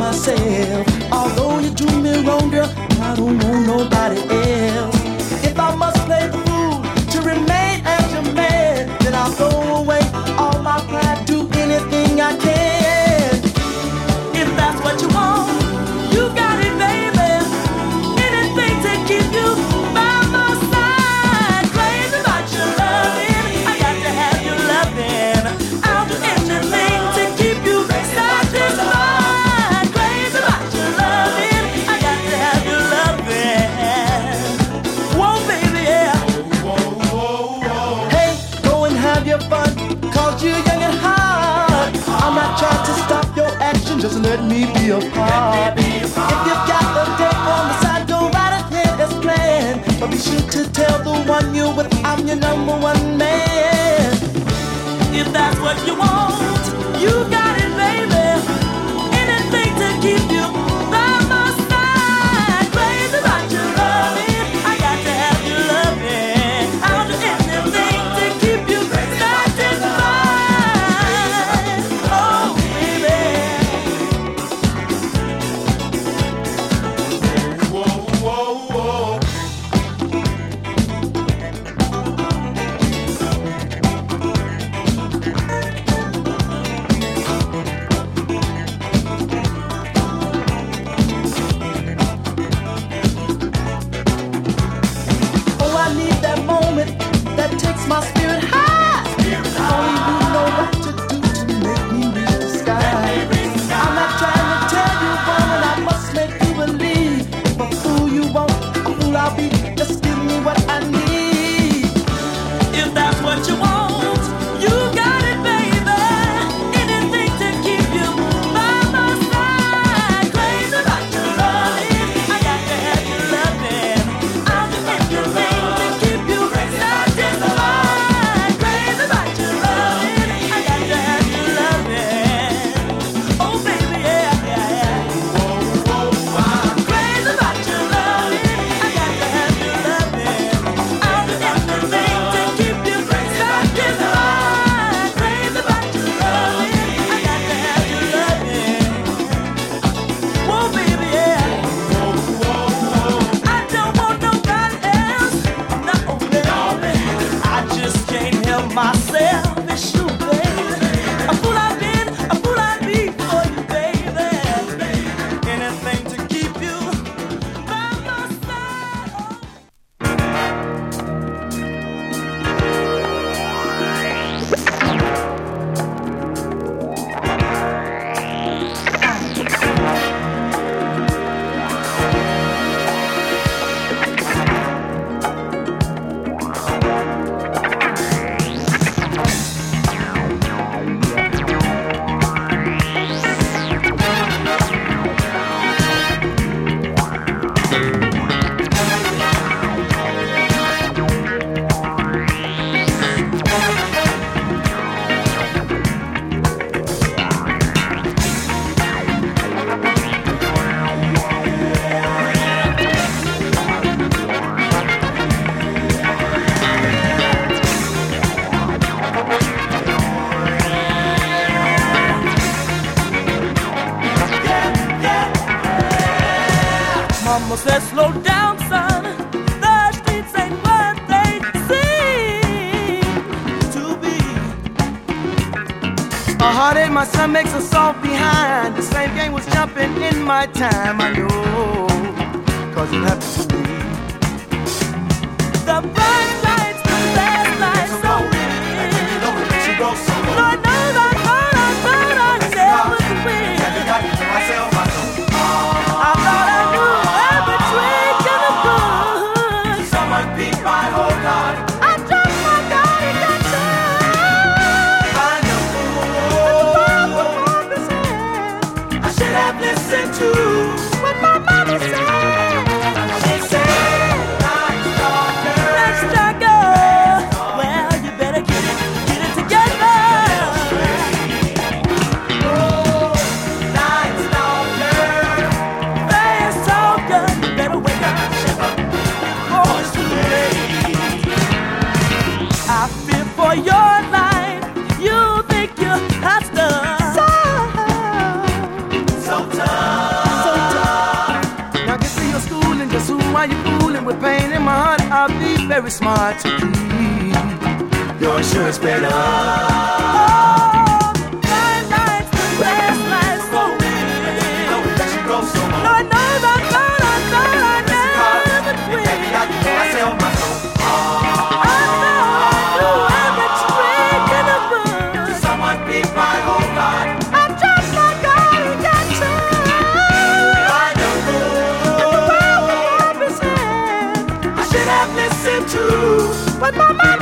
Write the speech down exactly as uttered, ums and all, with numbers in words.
myself. Although you do me wrong, girl, I don't want nobody else. If I must play the fool to remain as your man, then I'll throw away all my pride, do anything I can. If that's what you want, you got it, baby. Anything to keep you by my side. Crazy about your loving, I got to have your loving. I'll do anything to keep you satisfied. Crazy about your loving, I got to have your loving. Whoa, baby, yeah. Hey, go and have your fun, cause you're young and hot. I'm not trying to stop your action, just let me be a part. If you've got the day on the side, go right ahead as planned. But be sure to tell the one you're with I'm your number one man. If that's what you want, you got it, baby. Anything to keep you by my side. Crazy about your loving, I got to have your loving. I'll do anything to keep you satisfied. Oh, baby. Whoa, whoa, whoa. Oh, I need that moment that takes my spirit high. Only you know what to do to make me reach the sky. I'm not trying to tell you, woman, I must make you believe. If a fool you want, a fool I'll be. Just give me what I need. If that's what you want, you got it, baby. Anything to keep you by my side. Crazy about your loving, I got to have your loving. I'll do anything to keep you satisfied. Crazy about your loving, I got to have your loving. Oh, baby, yeah, yeah, yeah. Crazy about your loving, I got to have your loving. I'll do anything to keep you satisfied. Crazy about your loving, I got to have your loving. Whoa, baby, yeah. I don't want nobody else. No, baby. I just can't help myself. It's you, baby. A fool I've been, a fool I'd be for you, baby. Anything to keep you by my side. Mama said, slow down, son. The streets ain't what they seem to be. A heartache, my son makes a soft behind. The same game was jumping in my time, I know, cause it happened to me. The bright lights, the last lights, so Lord knows I thought I thought I said was the wind. I thought I knew every trick in the good. Someone beat my whole heart. I dropped my guard and got tired. I know. I should have listened to what my mama said. She said, Night stalker. let's go. Well, you better get it, get it together. Oh, night stalker. Fast talker, you better wake up, shut up. Oh, it's too late. I fear for your life. You think you have stuff. So, So tough. very smart to keep. Your insurance better. Oh, nine nights, the last night for me. No, that you go so long. No, I know that, I know, I never quit. Baby, I know I sell my soul. I know I do every trick in the book. Someone beat my whole God. I just my God, he got to. I know the world will his hand. I should have listened to what my mama